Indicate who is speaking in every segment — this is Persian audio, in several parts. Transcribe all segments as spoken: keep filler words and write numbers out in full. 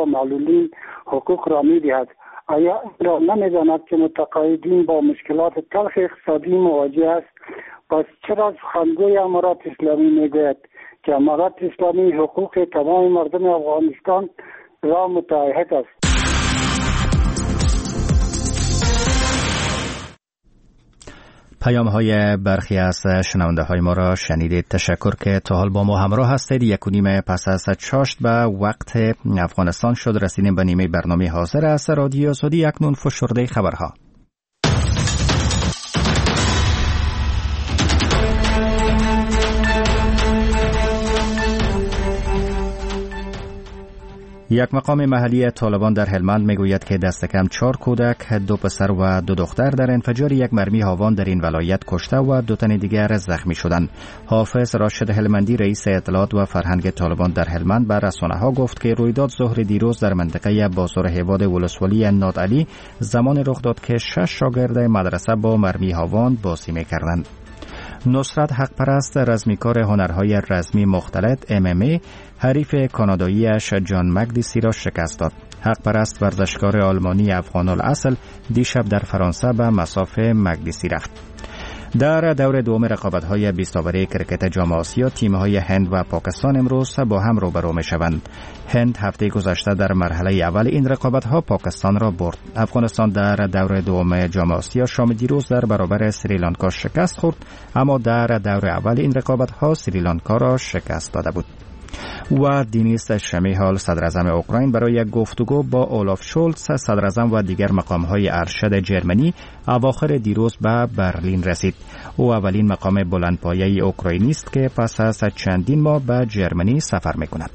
Speaker 1: و معلولین حقوق را می‌دهد. آیا این را نمی‌داند که متقاعدین با مشکلات تلخ اقتصادی مواجه است؟ پس چرا سخنگوی امارات اسلامی میگوید که امارات اسلامی حقوق تمام مردم افغانستان را متعهد است؟
Speaker 2: پیام های برخی از شنونده های ما را شنیدید. تشکر که تا حال با ما همراه هستید. یک و نیم پس از چاشت به وقت افغانستان شد. رسیدیم به نیمه برنامه حاضر از رادیو آزادی. اکنون فشرده خبرها. یک مقام محلی طالبان در هلمند میگوید که دست کم چهار کودک، دو پسر و دو دختر در انفجار یک مرمی هاوان در این ولایت کشته و دو تن دیگر زخمی شدند. حافظ راشد هلمندی رئیس اطلاعات و فرهنگ طالبان در هلمند به رسانه‌ها گفت که رویداد ظهر دیروز در منطقه بازار هیواد ولسوالی نادعلی زمان رخ داد که شش شاگرد مدرسه با مرمی هاوان بازی می‌کردند. نصرت حق پرست رزمیکار هنرهای رزمی مختلط ام ام ای حریف کاناداییش جان مگدیسی را شکست داد. حق پرست ورزشکار آلمانی افغان الاصل دیشب در فرانسه به مصاف مگدیسی رفت. در دور دوم رقابت‌های بیست اوره کرکت جام آسیا تیم‌های هند و پاکستان امروز با هم روبرو می‌شوند. هند هفته گذشته در مرحله اول این رقابت‌ها پاکستان را برد. افغانستان در دور دوم جام آسیا شام دیروز در برابر سریلانکا شکست خورد، اما در دور اول این رقابت‌ها سریلانکا را شکست داده بود. و دینیس شمیهال صدراعظم اوکراین برای گفتگو با اولاف شولتز صدراعظم و دیگر مقام‌های ارشد جرمنی اواخر دیروز به برلین رسید. او اولین مقام بلندپایه اوکراینی است که پس از چندین ماه به جرمنی سفر می‌کند.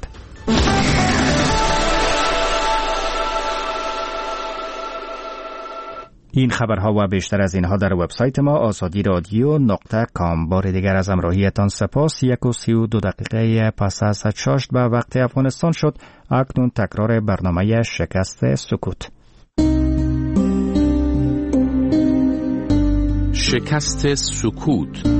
Speaker 2: این خبرها و بیشتر از اینها در وبسایت ما آزادی رادیو نقطه کام. بار دیگر از همراهیتان سپاس. یک و سی و دو دقیقه پس از چاشت به وقت افغانستان شد. اکنون تکرار برنامه شکست سکوت.
Speaker 3: شکست سکوت.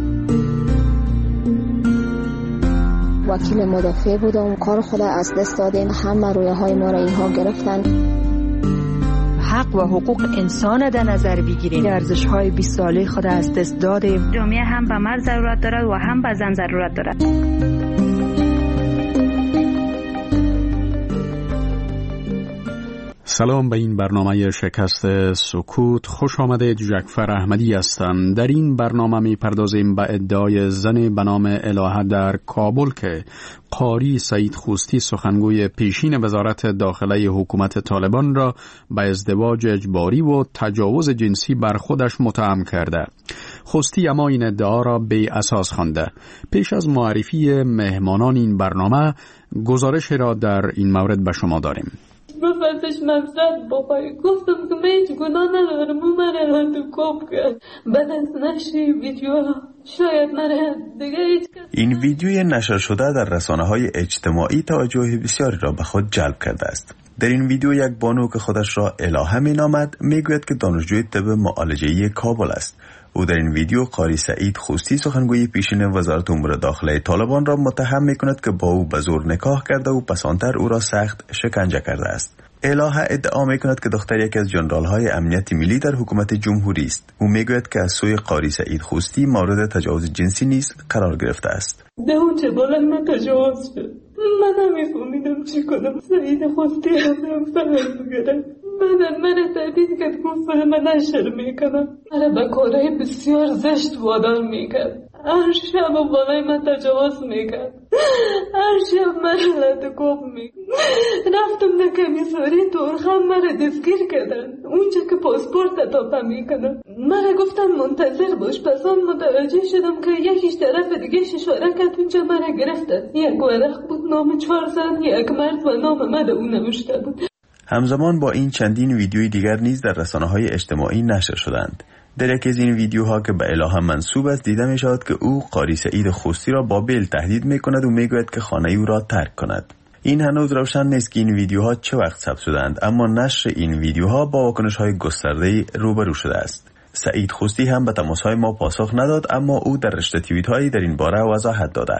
Speaker 4: وکیل مدافع بودم، کار خود از دست دادیم، همه رویه های ما را اینها گرفتن.
Speaker 5: حق و حقوق انسان در نظر بگیریم. ارزش های بیست ساله خود از دست دادیم.
Speaker 6: جامعه هم به مرد ضرورت دارد و هم به زن ضرورت دارد.
Speaker 3: سلام به این برنامه شکست سکوت. خوش آمده. جعفر احمدی هستم. در این برنامه می پردازیم به ادعای زن به نام الهه در کابل که قاری سعید خوستی سخنگوی پیشین وزارت داخله حکومت طالبان را به ازدواج اجباری و تجاوز جنسی بر خودش متهم کرده. خوستی اما این ادعا را بی اساس خوانده. پیش از معرفی مهمانان این برنامه گزارش را در این مورد به شما داریم.
Speaker 7: گفتش من زد بابای، گفتم که من هیچ گناه ندارم، اون من را تو کوب کرد. بعد از نشری ویدیو شاید من دیگه هیچ کس.
Speaker 8: این ویدیوی نشر شده در رسانه‌های اجتماعی توجه بسیاری را به خود جلب کرده است. در این ویدیو یک بانو که خودش را الهه می‌نامد میگوید که دانشجوی طب معالجه‌ای کابل است. او در این ویدیو قاری سعید خوستی سخنگوی پیشین وزارت امور داخله طالبان را متهم می‌کند که با او به زور نکاح کرده و پسانتر او را سخت شکنجه کرده است. الهه ادعا می‌کند که دختر یکی از ژنرال‌های امنیت ملی در حکومت جمهوری است. او میگوید که از سوی قاری سعید خوستی مورد تجاوز جنسی نیز قرار گرفته است.
Speaker 7: ده اون چه بلند من تجاوز شد. من نمی‌فهمیدم چی کنم. سعید خوستی هم فهم بگرم. من من تهدید کرد گفت من نشر میکنم. من به کارهای بسیار زشت وادار میکرد. هر شب و بالای من تجاوز میکرد. هر شب من را کوب میکرد. رفتم در کمیساری تورخم من را دستگیر کردن. اونجا که پاسپورت اضافه میکنن. من را گفتن منتظر باش. پس هم متوجه شدم که یکیش طرف دیگه اشاره کرد اونجا من را گرفتن. یک ورق بود نام چهار زن، یک مرد و نام من اون نوشته بود.
Speaker 8: همزمان با این چندین ویدیوی دیگر نیز در رسانه‌های اجتماعی نشر شدند. در یکی از این ویدیوها که به الهه منسوب است دیده می شود که او قاری سعید خوستی را با بیل تهدید می کند و می گوید که خانه او را ترک کند. این هنوز روشن نیست که این ویدیوها چه وقت ثبت شدند، اما نشر این ویدیوها با واکنش‌های گسترده‌ای روبرو شده است. سعید خوستی هم به تماس‌های ما پاسخ نداد، اما او در رشته توییت‌هایی در این باره وضاحت داده است.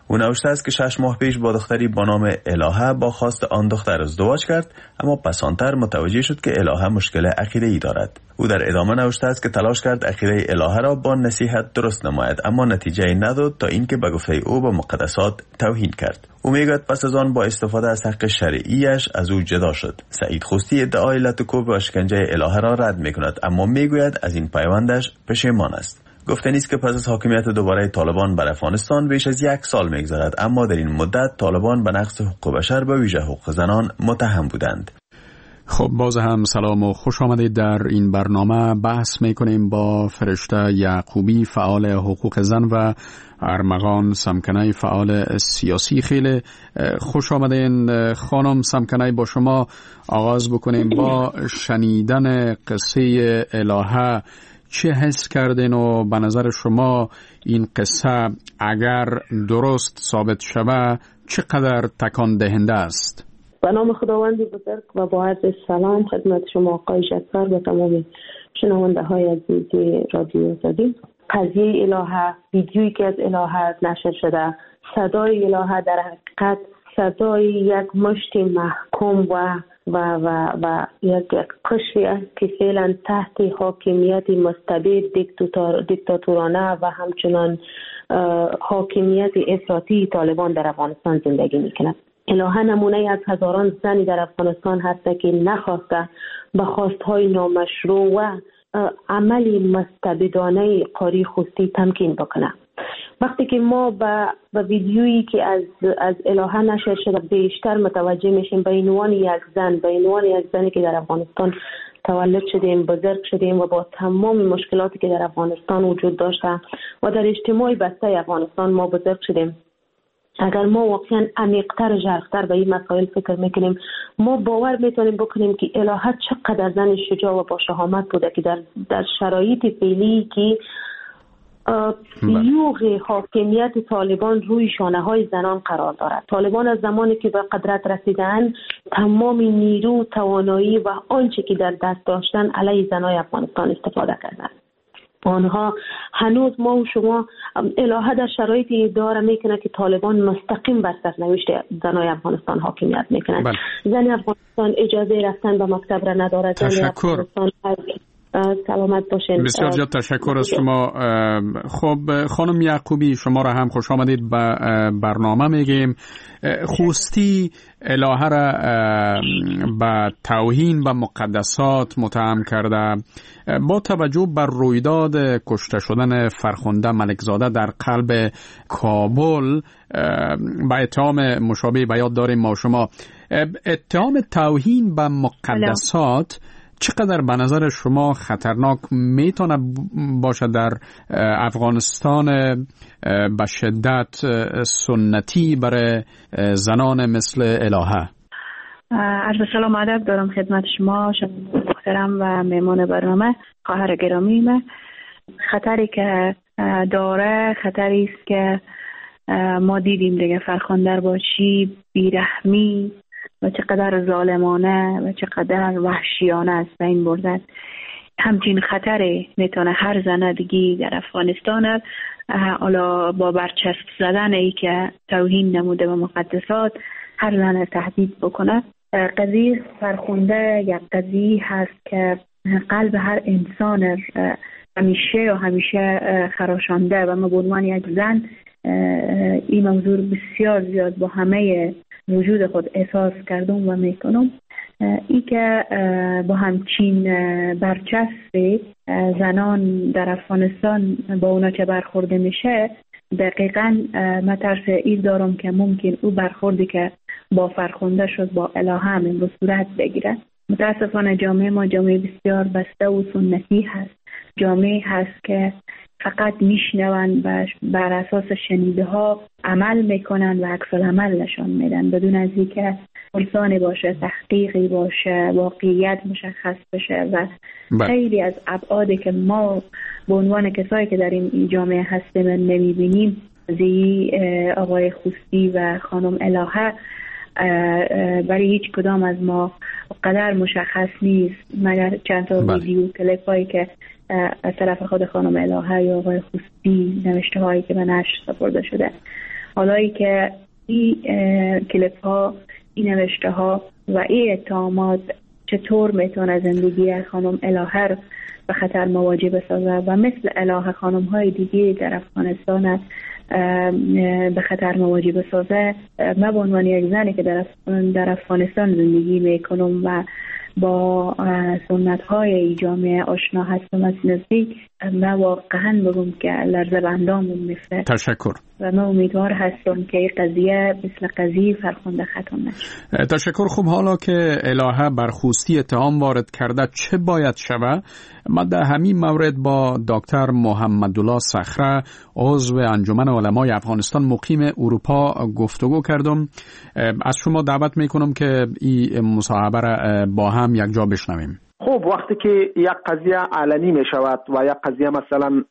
Speaker 8: او نوشته است که شش ماه پیش با دختری با نام الهه با خواست آن دختر ازدواج کرد، اما پسانتر متوجه شد که الهه مشکل عقیده‌ای دارد. او در ادامه نوشته است که تلاش کرد عقیده الهه را با نصیحت درست نماید، اما نتیجه نداد تا اینکه به گفته او به مقدسات توهین کرد. او میگوید پس از آن با استفاده از حق شرعیش از او جدا شد. سعید خوستی ادعای لطکوب و شکنجه الهه را رد میکند، اما میگوید از این پیوندش پشیمان است. گفته نیست که پس از حاکمیت دوباره طالبان بر افغانستان بیش از یک سال میگذرد، اما در این مدت طالبان به نقض حقوق بشر به ویژه حقوق زنان متهم بودند.
Speaker 3: خب باز هم سلام و خوش آمدید. در این برنامه بحث میکنیم با فرشته یعقوبی فعال حقوق زن و ارمغان سمکنی فعال سیاسی. خیلی خوش آمدین خانم سمکنی. با شما آغاز بکنیم. با شنیدن قصه الهه چه حس کردین و به نظر شما این قصه اگر درست ثابت شوه چقدر تکان دهنده است؟
Speaker 9: به نام خداوند بزرگ و با عرض سلام خدمت شما آقای جعفر و تمام شنونده های عزیز رادیو زدیم. قضیه الهه، ویدیویی که از الهه نشر شده، صدای الهه در حقیقت صدای یک مشت محکوم و و و و یک قشری است که فعلا تحت حاکمیت مستبد دیکتاتورانه و همچنان حاکمیت افراطی طالبان در افغانستان زندگی میکنند. الهه نمونه از هزاران زنی در افغانستان هست که نخواسته به خواستهای نامشروع و عملی مستبدانه قاری خوستی تمکین بکنه. وقتی که ما به با ویدیویی که از از الهه نشر شده بیشتر متوجه میشیم به عنوان یک زن، به عنوان یک زنی که در افغانستان تولد شدیم، بزرگ شدیم و با تمام مشکلاتی که در افغانستان وجود داشته و در اجتماع بسته افغانستان ما بزرگ شدیم. اگر ما واقعا عمیق‌تر و ژرف‌تر به این مسائل فکر میکنیم، ما باور میتونیم بکنیم که الهه چقدر زن شجاع و با شهامت بوده که در در شرایط فعلی که یوغ حاکمیت طالبان روی شانه های زنان قرار دارد. طالبان از زمانی که به قدرت رسیدن تمام نیرو، توانایی و آنچه که در دست داشتن علیه زنای افغانستان استفاده کردند. آنها هنوز ما و شما الهه در شرایطی ادعا میکنه که طالبان مستقیم بر سرنوشت زنای افغانستان حاکمیت میکنند. بله. زن افغانستان اجازه رفتن به مکتب را ندارد.
Speaker 3: تشکر.
Speaker 9: سلامت باشین.
Speaker 3: بسیار زیاد تشکر از شما. خب خانم یعقوبی شما را هم خوش آمدید به برنامه. میگیم خوستی الهه را به توهین به مقدسات متهم کرده. با توجه بر رویداد کشته شدن فرخنده ملکزاده در قلب کابل با اتهام مشابه به یاد داریم ما شما. اتهام توهین به مقدسات چقدر به نظر شما خطرناک میتونه باشه در افغانستان به شدت سنتی برای زنان مثل الهه؟
Speaker 6: عرض سلام و ادب دارم خدمت شما محترم و مهمان برنامه خواهر گرامی. من خطری که داره خطری است که ما دیدیم دیگه. فرخنده با چی بیرحمی و چقدر ظالمانه و چقدر وحشیانه است به این بردن. همچین خطری میتونه هر زن دیگی در افغانستان حالا با برچسب زدن ای که توهین نموده به مقدسات هر زن تهدید بکنه. قضیه فرخنده یک قضیه هست که قلب هر انسان همیشه و همیشه خراشانده و ما به عنوان یک زن این موضوع بسیار زیاد با همه وجود خود احساس کردم و میکنم. ای که با همچین برچسب زنان در افغانستان با اونا که برخورده میشه، دقیقاً من ترس این دارم که ممکن او برخوردی که با فرخنده شد با الهه هم این به صورت بگیره. متاسفانه جامعه ما جامعه بسیار بسته و سنتی هست. جامعه هست که فقط میشنون و بر اساس شنیده ها عمل میکنن و عکس العمل نشان میدن بدون از اینکه پرسانی باشه، تحقیقی باشه، واقعیت مشخص بشه و با. خیلی از ابعادی که ما به عنوان کسایی که در این جامعه هستیم نمیبینیم زی آقای خوستی و خانم الهه برای هیچ کدام از ما قدر مشخص نیست مگر چند تا ویدیو کلیپ هایی که از طرف خود خانم الهه یا آقای خوستی نوشته هایی که به نشر سپرده شده. حالایی که این کلیپ ها، این نوشته ها و این اتهامات چطور میتونه زندگی خانم الهه به خطر مواجه بسازه و مثل الهه خانم های دیگه در افغانستان به خطر مواجه بسازه. من به عنوان یک زنی که در در افغانستان زندگی میکنم و با سنت های جامعه آشنا هستم از نزدیک، من واقعا بگم که لرزه بندامون میفته.
Speaker 3: تشکر.
Speaker 6: و من امیدوار هستم که این قضیه مثل قضیه فرخنده ختم نشه.
Speaker 3: تشکر. خوب، حالا که الهه برخواستی اتهام وارد کرده چه باید شود؟ من در همین مورد با دکتر محمدالله صخره، عضو انجمن علمای افغانستان مقیم اروپا گفتگو کردم. از شما دعوت میکنم که این مصاحبه را با هم یک جا بشنویم.
Speaker 10: خب، وقتی که یک قضیه علنی می شود و یک قضیه مثلا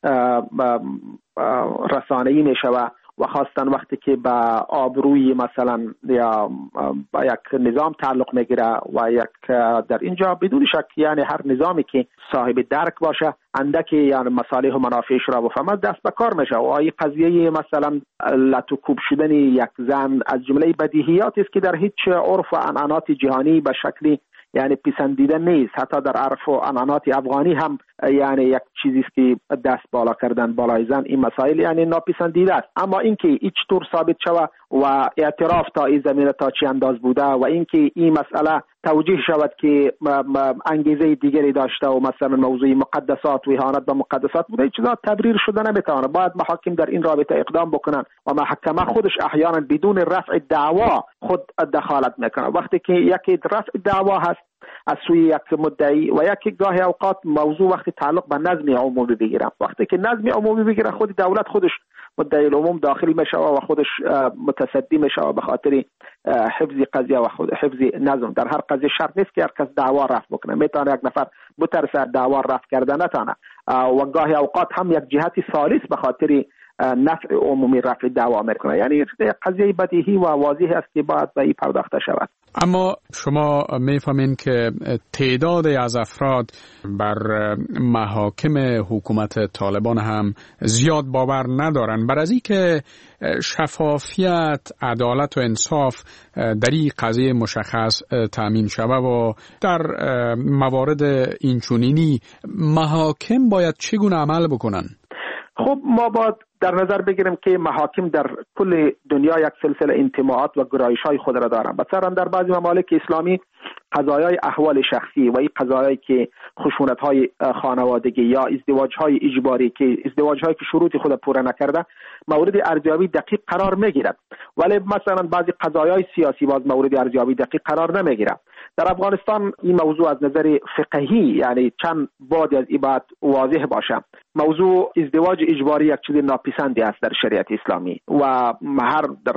Speaker 10: رسانه‌ای می شود و خواستن وقتی که به آبروی مثلا یا با یک نظام تعلق میگیره و یک در اینجا بدون شک یعنی هر نظامی که صاحب درک باشه اندکی یعنی مصالح و منافعش را بفهمد دست به کار میشه. و این قضیه مثلا لطوکوب شدن یک زن از جمله بدیهیاتی است که در هیچ عرف و عنعنات جهانی به شکلی یعنی پسندیده نیست. حتی در عرف و عنعنات افغانی هم یعنی یک چیزی است که دست بالا کردن بالای زن این مسائل یعنی ناپسندیده است. اما اینکه هیچ طور ثابت شود و اعتراف تا این زمینه تا چه انداز بوده و اینکه این مسئله توجیه شود که انگیزه دیگری داشته و مثلا موضوع مقدسات و اهانت به مقدسات بوده، این چیزا تبریر شده نمیتونه. باید محاکم در این رابطه اقدام بکنن و محکمه خودش احیانا بدون رفع دعوا خود دخالت میکنه. وقتی که یک رفع دعوا هست از سوی یک مدعی و یک گاهی اوقات موضوع وقتی تعلق به نظم عمومی بگیره، وقتی که نظم عمومی بگیره خود دولت خودش مدعی العموم داخل میشه و خودش متصدی میشه و به خاطر حفظ قضیه و خود حفظ نظم در هر قضیه شرط نیست که هر کس دعوا رفع بکنه. میتونه یک نفر بترسه دعوا رفع کرده نتونه و گاهی اوقات هم یک جهت ثالث به خاطر نفع عمومی رفع دعوا میکنه. یعنی قضیه بدیهی و واضح است که باید به این پرداخته شود.
Speaker 3: اما شما میفهمین که تعداد از افراد بر محاکم حکومت طالبان هم زیاد باور ندارن بر از این که شفافیت، عدالت و انصاف در این قضیه مشخص تامین شود و در موارد اینچنینی محاکم باید چگونه عمل بکنن؟
Speaker 10: خب، ما باید در نظر بگیریم که محاکم در کل دنیا یک سلسله انتماعات و گرایش‌های خود را دارند. مثلا در بعضی ممالک اسلامی قضایای احوال شخصی و این قضایایی که خشونت‌های خانوادگی یا ازدواج‌های اجباری که ازدواج‌هایی که شروط خود پوره نکرده مورد ارزیابی دقیق قرار می‌گیرد، ولی مثلا بعضی قضایای سیاسی باز مورد ارزیابی دقیق قرار نمی‌گیرد. در افغانستان این موضوع از نظر فقهی یعنی چند بعد از این بعد واضح باشه. موضوع ازدواج اجباری یک چیز ناپسندی است در شریعت اسلامی و هر در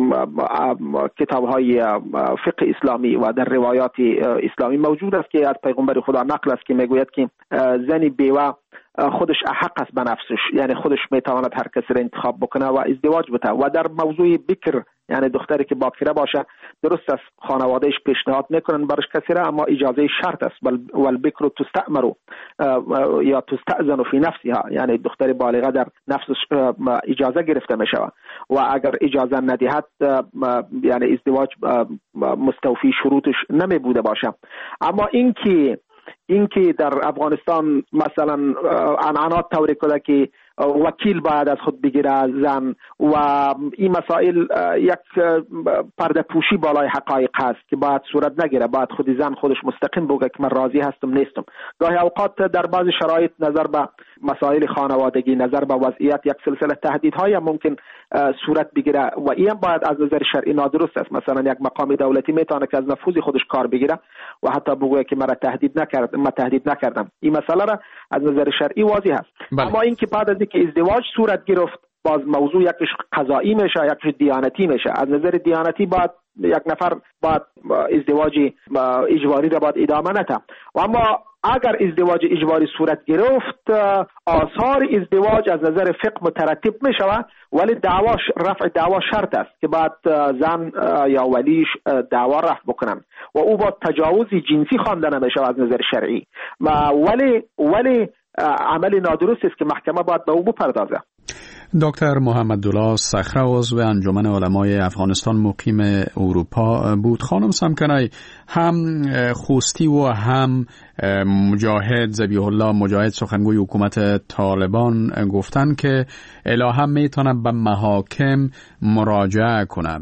Speaker 10: کتاب‌های فقه اسلامی و در روایات اسلامی موجود است که از پیغمبر خدا نقل است که میگوید که زنی بیوه خودش حق است به نفسش، یعنی خودش میتواند هر کسی را انتخاب بکنه و ازدواج بده. و در موضوع بکر یعنی دختری که باکره باشه درست است خانوادهش پیشنهاد میکنن برش کسی را، اما اجازه شرط است. والبکر تستأمر یا تستأذن فی نفسها، یعنی دختر بالغه در نفسش اجازه گرفته میشه و اگر اجازه ندهد یعنی ازدواج مستوفی شروطش نمی بوده باشه. اما اینکه اینکه در افغانستان مثلا عنعنات طوری کده که وکیل باید از خود بگیره زن و این مسائل یک پرده پوشی بالای حقایق هست که باید صورت نگیره، باید خود زن خودش مستقیم بگه که من راضی هستم نیستم. گاهی اوقات در بعض شرایط نظر به مسائل خانوادگی، نظر به وضعیت یک سلسله تهدیدهای ممکن صورت بگیره و این باید از نظر شرعی نادرست است. مثلا یک مقام دولتی میتونه که از نفوذ خودش کار بگیره و حتی بگه که من تهدید نکرد من تهدید نکردم. این مسئله را از نظر شرعی واضح است. بله. اما اینکه بعد از که ازدواج صورت گرفت باز موضوع یکش قضایی میشه یکش دیانتی میشه. از نظر دیانتی باید یک نفر باید ازدواج اجباری را باید ادامه نده و اما اگر ازدواج اجباری صورت گرفت آثار ازدواج از نظر فقه مترتب می شود، ولی دعوا رفع دعوا شرط است که بعد زن یا ولیش دعوا رفع بکنن و او با تجاوز جنسی خوانده نمیشه از نظر شرعی، ولی ولی عمل نادرست است که محکمه باید به او بپردازه.
Speaker 3: دکتر محمدالله صخره عضو انجمن علمای افغانستان مقیم اروپا بود. خانم سمکنای، هم خوستی و هم مجاهد ذبیح الله مجاهد سخنگوی حکومت طالبان گفتن که الهه میتونه به محاکم مراجعه کنه.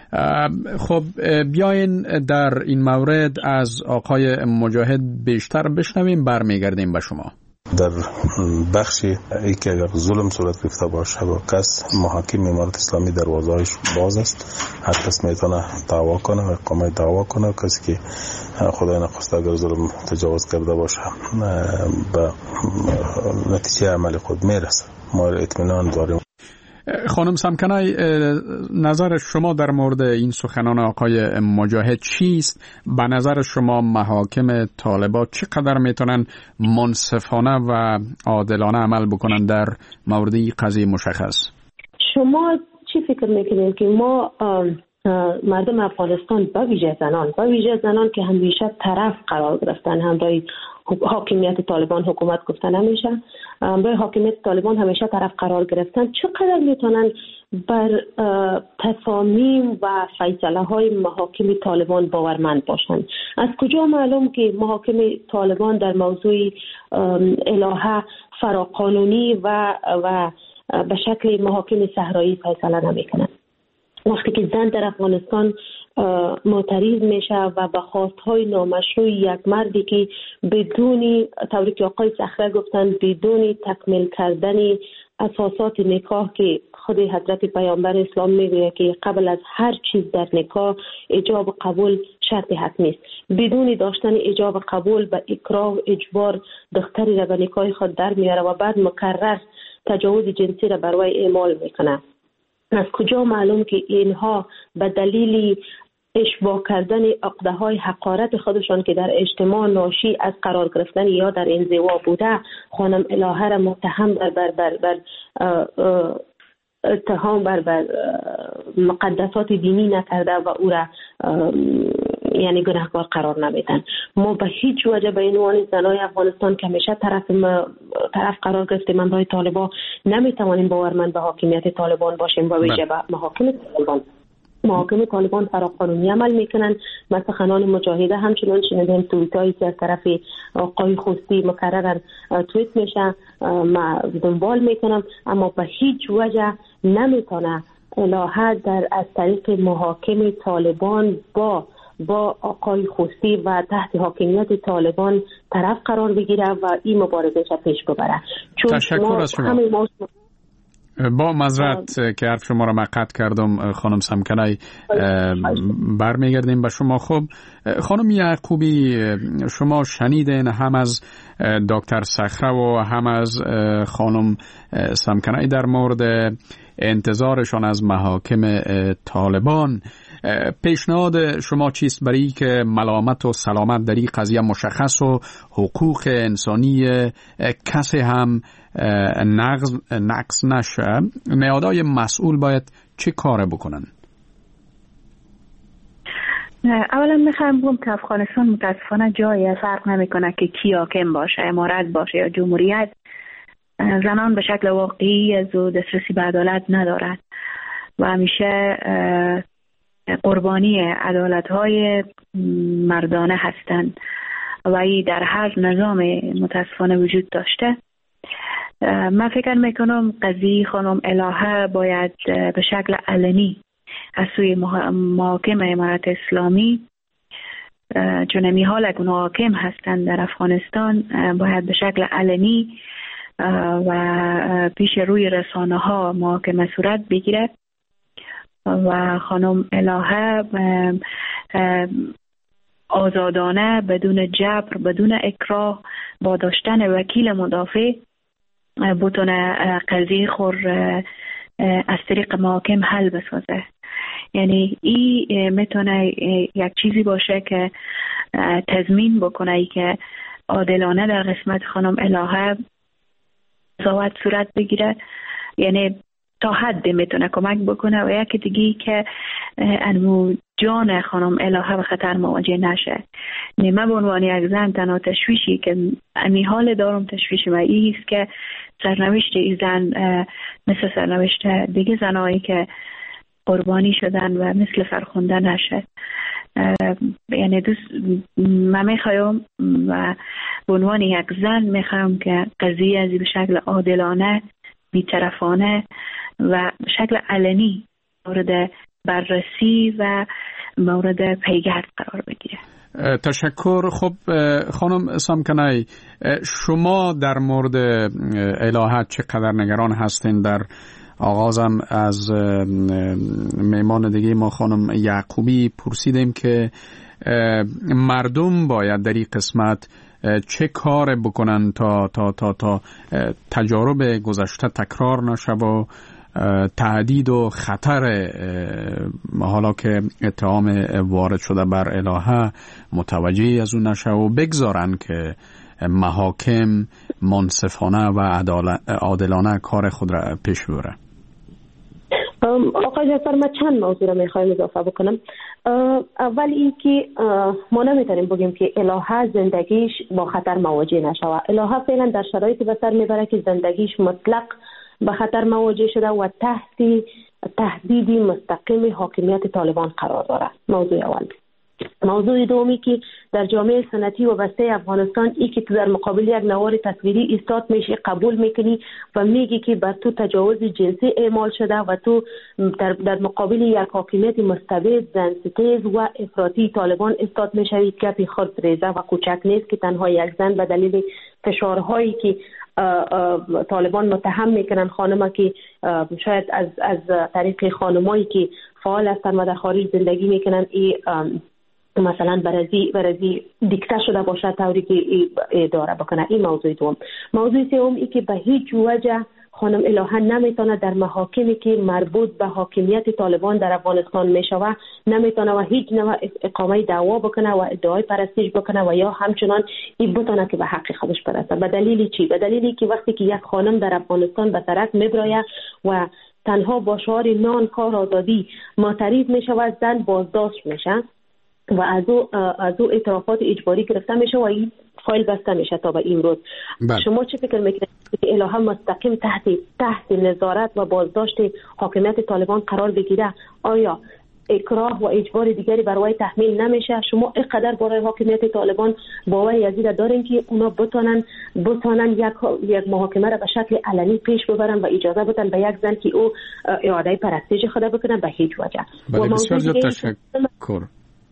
Speaker 3: خب بیاین در این مورد از آقای مجاهد بیشتر بشنویم، برمیگردیم به شما.
Speaker 11: در بخشی ای که اگر ظلم صورت گرفته باشه و کس محاکم امارت اسلامی دروازه‌اش باز است، هر کس میتونه دعوا کنه و اقامه دعوا کنه. کسی که خدای نخواسته اگر ظلم تجاوز کرده باشه به نتیجه عمل خود میرسه. ما اطمینان داریم.
Speaker 3: خانم سمکنای، نظر شما در مورد این سخنان آقای مجاهد چیست؟ به نظر شما محاکم طالبان چقدر میتونن منصفانه و عادلانه عمل بکنن در مورد این قضیه مشخص؟
Speaker 9: شما چی فکر میکنید که ما مردم افغانستان با ویژه زنان با ویژه زنان که همیشه طرف قرار گرفتن، همراه حاکمیت طالبان حکومت گفتن، همیشه همراه حاکمیت طالبان همیشه طرف قرار گرفتن، چقدر میتونن بر تصامیم و فیصله های محاکم طالبان باورمند باشند؟ از کجا معلوم که محاکم طالبان در موضوع الهه فراقانونی و و به شکل محاکم صحرایی فیصله نمیکنند؟ وقتی که زن در افغانستان معترض میشه و به خواستهای نامشروع یک مردی که بدون، طوری که آقای صخره گفتن، بدون تکمیل کردن اساسات نکاح که خود حضرت پیامبر اسلام میگه که قبل از هر چیز در نکاح ایجاب قبول شرط حتمی است، بدون داشتن ایجاب قبول به اکراه و اجبار دختری را به نکاح خود در میاره و بعد مکرر تجاوز جنسی را بر وی اعمال میکنه. از کجا معلوم که اینها به دلیل اشباع کردن عقده‌های حقارت خودشان که در اجتماع ناشی از قرار گرفتن یا در انزوا بوده، خانم الهه را متهم بر بر بر, بر اتهام بر بر مقدسات دینی نکرده و او را یعنی گناهکار قرار نمیدن. ما به هیچ وجه به عنوان زنای افغانستان که همیشه طرف طرف قرار گرفتیم برای طالبان نمیتوانیم باورمند به حاکمیت طالبان باشیم و ویژه به محاکم طالبان. محاکم طالبان فراقانونی عمل میکنن. مثل خانان مجاهده همچنان شنیدیم توییتایی که از طرف آقای خوستی مکررن توییت میشه، ما دنبال میکنم، اما به هیچ وجه نمیتونه الهه در از طریق محاکم طالبان با با آقای خوستی و تحت حاکمیت طالبان طرف قرار بگیره و این مبارزه را پیش ببره. چون
Speaker 3: تشکر از شما. با معذرت که حرف شما را مقطع کردم خانم سمکنای، برمیگردیم به شما. خب خانم یعقوبی، شما شنیدین هم از دکتر صخره و هم از خانم سمکنای در مورد انتظارشان از محاکم طالبان. پیشنهاد شما چیست برای که ملامت و سلامت در این قضیه مشخص و حقوق انسانی کسی هم نقض نقص نشه؟ نهادهای مسئول باید چه کار بکنن؟
Speaker 6: اولا میخوام بگم که افغانستان متاسفانه جای فرق نمیکنه که کی حاکم باشه، امارت باشه یا جمهوریت، زنان به شکل واقعی از دسترسی به عدالت ندارد و همیشه قربانی عدالت‌های مردانه هستند و این در هر نظام متاسفانه وجود داشته. من فکر میکنم قضیه خانم الهه باید به شکل علنی از سوی محاکم امارت اسلامی، چون امی حال اگه حاکم هستند در افغانستان، باید به شکل علنی و پیش روی رسانه ها محاکمه صورت بگیره و خانم الهه آزادانه بدون جبر بدون اکراه با داشتن وکیل مدافع بتونه قضیه خور از طریق محاکم حل بسازه. یعنی این میتونه یک چیزی باشه که تضمین بکنه که عادلانه در قسمت خانم الهه قضاوت صورت بگیره، یعنی تا حد میتونه کمک بکنه. و یک دیگه که انمو جان خانم الهه به خطر مواجه نشه. من به عنوان یک زن تنها تشویشی که امی حال دارم تشویش و ایست که سرنوشت این زن مثل سرنوشت دیگه زنایی که قربانی شدن و مثل فرخنده نشه. یعنی دوست من میخوایم و به عنوان یک زن میخوایم که قضیه از به شکل عادلانه، بی‌طرفانه و به شکل علنی مورد بررسی و مورد پیگرد قرار بگیره.
Speaker 3: تشکر. خب خانم سامکنای، شما در مورد الهه چقدر نگران هستین؟ در آغازم از میمان دیگه ما خانم یعقوبی پرسیدیم که مردم باید در این قسمت چه کار بکنن تا تا تا تا تجارب گذشته تکرار نشه و تهدید و خطر حالا که اتهام وارد شده بر الهه متوجه از اون نشه و بگذارن که محاکم منصفانه و عادلانه کار خود را پیش ببره؟
Speaker 9: آقای جعفر، من چند موضوع را میخوایم اضافه بکنم. اول این که ما نمیتونیم بگیم که الهه زندگیش با خطر مواجه نشوه. الهه فعلا در شرایطی به سر میبره که زندگیش مطلق به خطر مواجه شده و تحت تهدید مستقیم حاکمیت طالبان قرار داره. موضوع اول. موضوع دومی که در جامعه سنتی و وسیع افغانستان ای که تو در مقابل یک نوار تصویری ایستاد میشه قبول میکنی و میگی که بر تو تجاوز جنسی اعمال شده و تو در, در مقابل یک حاکمیت مستبد، زنستیز و افراطی طالبان ایستاد میشوی. کپی خرد ریزه و کوچک نیست که تنها یک زن به دلیل فشارهایی که آه آه طالبان متهم میکنن خانم که شاید از از طریق خانمایی که فعال هستن و در خارج زندگی میکنن ای مثلا برازی برازی دیکته شده باشه طوری که اداره بکنه. این موضوع دوم. موضوع سوم ای که به هیچ وجه خانم الهه نمیتونه در محاکمی که مربوط به حاکمیت طالبان در افغانستان میشوه نمیتونه و هیچ نوع اقامه دعوا بکنه و ادعای پرستش بکنه و یا همچنان این بتونه که به حق خودش برسه. به دلیل چی؟ به دلیلی که وقتی که یک خانم در افغانستان به سرک میبراید و تنها با شعار نان کار آزادی معترض میشه و زن بازداشت میشه و از او از او اعترافات اجباری گرفته میشه و این فایل بسته میشه تا به این روز. بله. شما چه فکر میکنید که الهه مستقیم تحت تحت نظارت و بازداشت حاکمیت طالبان قرار بگیره؟ آیا اکراه و اجبار دیگری برای تحمیل نمیشه؟ شما اینقدر برای حاکمیت طالبان باور یزید دارین که اونا بتونن بتونن یک یک محاکمه را به شکل علنی پیش ببرن و اجازه بدن به یک زن که او اعاده پرستش خود بکنه؟ به هیچ وجه.
Speaker 3: بله، بسیار زیاد تشکر.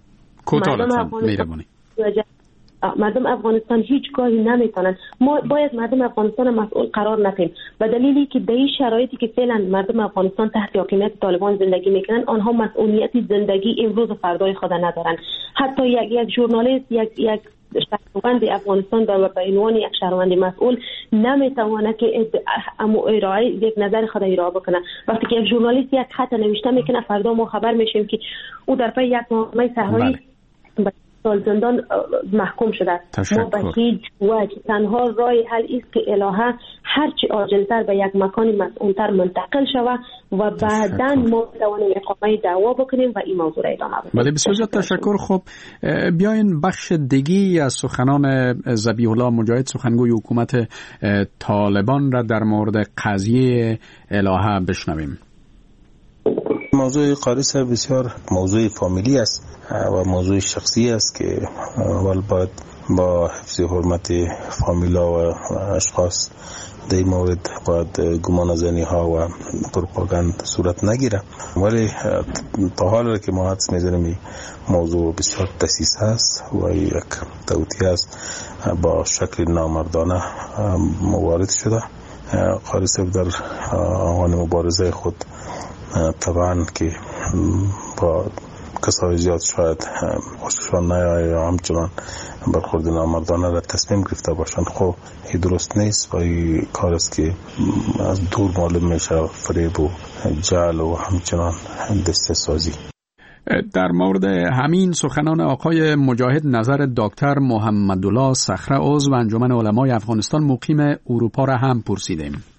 Speaker 9: مردم افغانستان هیچگاهی نمیتونن، ما باید مردم افغانستان مسئول قرار ندیم به دلیلی که در این شرایطی که فعلا مردم افغانستان تحت حاکمیت طالبان زندگی میکنن آنها مسئولیت زندگی امروز و فردای خود ندارن. حتی یک یک ژورنالیست یک یک شهروند افغانستان به عنوان یک شهروند مسئول نمیتونه که ارائه یک نظر خود ارائه بکنه. وقتی که یک ژورنالیست یک خط نوشته میکنه فردا ما خبر میشیم که او در پی یک محاکمه صحرایی به سال زندان محکوم شده. ما به هیچ وجه تنها راه حل است که الهه هرچی عاجلتر به یک مکان مسئولتر منتقل شود و بعداً ما توانیم اقامه دعوا بکنیم و این موضوع را ادامه بدیم.
Speaker 3: بله، بسیار تشکر. خب بیاین بخش دیگی از سخنان ذبیح الله مجاهد سخنگوی حکومت طالبان را در مورد قضیه الهه بشنویم.
Speaker 11: موضوع قاری صاحب بسیار موضوع فامیلی است و موضوع شخصی است که اول باید با حفظ حرمت فامیلا و اشخاص در این مورد باید گمان زنی ها و پروپاگاند صورت نگیره. ولی تا حال که ما حدس میزنیم موضوع بسیار دسیسه است و یک توطئه است با شکل نامردانه موارد شده. قاری صاحب در آغان مبارزه خود طبعا که با کسای زیاد شاید خوششان نیاید یا همچنان برخورد نامردانه را تصمیم گرفته باشند. خب این درست نیست و این کار است که از دور معلوم میشه فریب و جعل و همچنان دسته سازی.
Speaker 3: در مورد همین سخنان آقای مجاهد نظر دکتر محمدالله صخره عضو انجمن علمای افغانستان مقیم اروپا را هم پرسیدیم.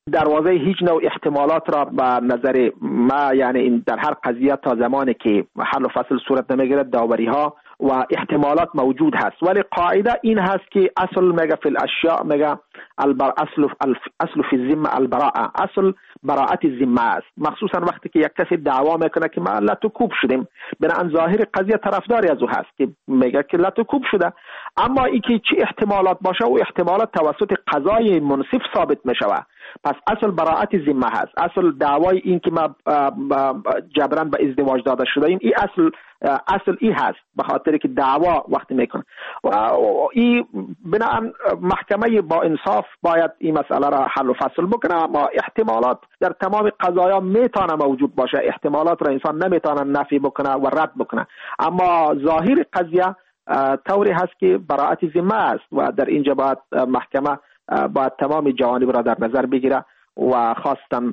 Speaker 10: دروازه هیچ نوع احتمالات را به نظر ما، یعنی این در هر قضیه تا زمانی که حل و فصل صورت نمیگیرد داوری ها و احتمالات موجود هست، ولی قاعده این هست که اصل میگه فی الاشیاء میگه البر اصل اصل فی الذمه البراءه، اصل براءت ذمه است. مخصوصا وقتی که یک کسی دعوا میکنه که ما لتوکوب شدیم، بنابراین ظاهر قضیه طرفداری از او هست که میگه که لتوکوب شده، اما اینکه چه احتمالات باشه و احتمالات توسط قضای منصف ثابت میشوه. پس اصل براءت ذمه هست، اصل دعوای این که ما جبران به ازدواج داده شده ایم، این اصل اصل ای هست، به خاطر که دعوا وقتی میکنه و این بنابراین محکمه با انصاف باید این مسئله را حل و فصل بکنه. اما احتمالات در تمام قضایا میتونه موجود باشه، احتمالات را انسان نمیتونه نفی بکنه و رد بکنه، اما ظاهر قضیه طوری هست که براءت ذمه است و در اینجا باید محکمه باید تمام جوانب را در نظر بگیره و خاصتا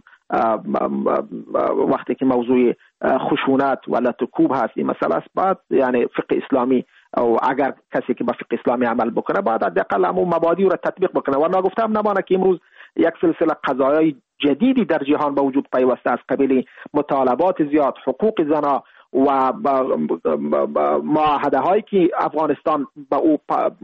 Speaker 10: وقتی که موضوع خشونت و لتوکوب هست این مسئله است، بعد یعنی فقه اسلامی او اگر کسی که با فقه اسلامی عمل بکنه باید حداقل همون مبادی را تطبیق بکنه. و نگفتم نمانه که امروز یک سلسله قضایای جدیدی در جهان به وجود پیوسته از قبیل مطالبات زیاد، حقوق زنا و معاهده هایی که افغانستان با او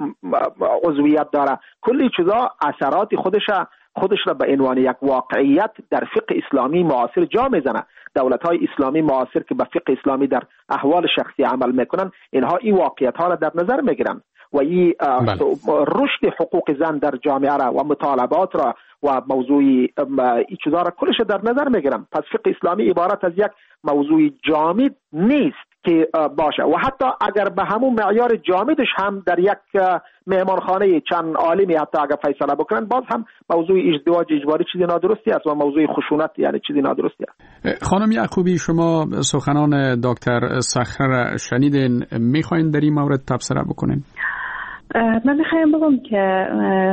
Speaker 10: عضویت داره، کلی چیزا اثرات خودش خودش را به عنوان یک واقعیت در فقه اسلامی معاصر جا میزنه. دولت های اسلامی معاصر که به فقه اسلامی در احوال شخصی عمل میکنن، اینها این واقعیت ها را در نظر میگیرن و این رشد حقوق زن در جامعه را و مطالبات را و موضوع این چیزا را کلش در نظر میگیرن. پس فقه اسلامی عبارت از یک موضوع جامد نیست که باشه و حتی اگر به همون معیار جامدش هم در یک مهمانخانه چند عالمی حتی اگر فیصله بکنن، باز هم موضوع ازدواج اجباری چیزی نادرستی است و موضوع خشونت یعنی چیزی نادرستی است.
Speaker 3: خانم یعقوبی، شما سخنان دکتر صخره را شنیدین، میخواین در این مورد تبصره بکنین؟
Speaker 6: من میخوایم بگم که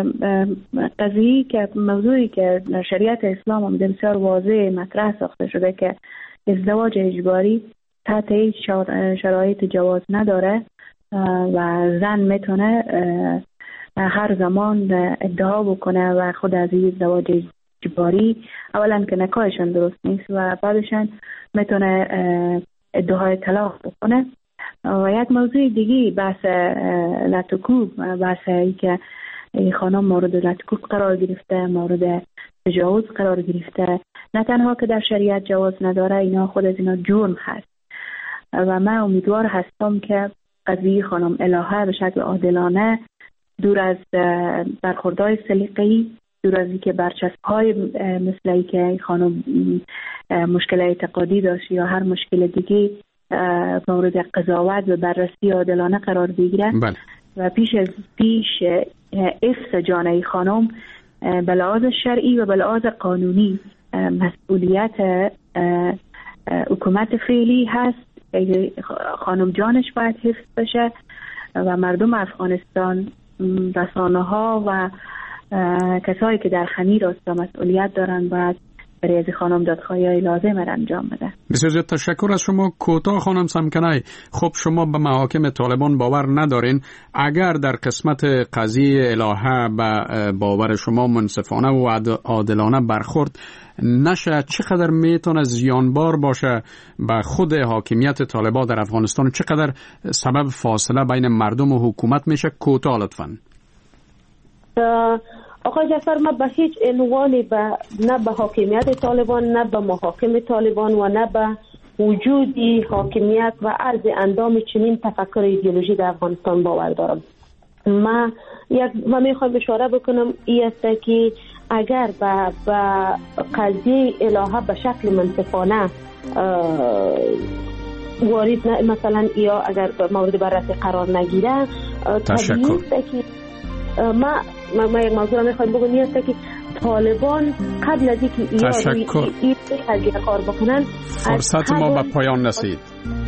Speaker 6: قضیه که موضوعی که در شریعت اسلام آمده بسیار واضح مطرح ساخته شده که ازدواج اجباری تحت هیچ شرایط جواز نداره و زن میتونه هر زمان ادعا بکنه و خود از این ازدواج اجباری اولا که نکاحشان درست نیست و بعدشان میتونه ادعای طلاق بکنه. و یک موضوع دیگه بحث لتوکوب، بحث ای که این خانم مورد لتوکوب قرار گرفته، مورد تجاوز قرار گرفته، نه تنها که در شریعت جواز نداره، اینا خود از اینا جرم هست و من امیدوار هستم که قضیه خانم الهه به شکل عادلانه، دور از برخوردهای سلیقه‌ای، دور از اینکه برچسب‌های مثل ای که خانم مشکل اعتقادی داشت یا هر مشکل دیگه مورد قضاوت و بررسی عادلانه قرار بگیره و پیش از پیش حفظ جان ای خانم به لحاظ شرعی و به لحاظ قانونی مسئولیت حکومت فعلی هست. خانم جانش باید حفظ بشه و مردم افغانستان، رسانه ها و کسایی که در خمیر است مسئولیت دارن باید برای از خانم دادخواهی لازم را انجام بده. بسیار
Speaker 3: زیاد تشکر از شما. کوتاه خانم سمکنای، خب شما به محاکم طالبان باور ندارین، اگر در قسمت قضیه الهه به باور شما منصفانه و عادلانه برخورد نشه، چقدر میتونه زیانبار باشه به خود حاکمیت طالبان در افغانستان، چقدر سبب فاصله بین مردم و حکومت میشه؟ کوتاه لطفاً.
Speaker 9: آقای جعفر، ما به هیچ عنوانی به نه به حاکمیت طالبان، نه به محاکم طالبان و نه به وجودی حاکمیت و عرض اندام چنین تفکر ایدئولوژی در افغانستان باور دارم. ما یک ما میخوام اشاره بکنم این است که اگر به به قضیه الهه به شکل منصفانه وارد مثلا یا اگر مورد بررسی قرار نگیره،
Speaker 3: تشکر.
Speaker 9: ما ما ما یک موضوع را میخوایم بگم نیست که طالبان قبل از اینکه اینا این قضیه کار بکنن
Speaker 3: فرصت ما به پایان رسید.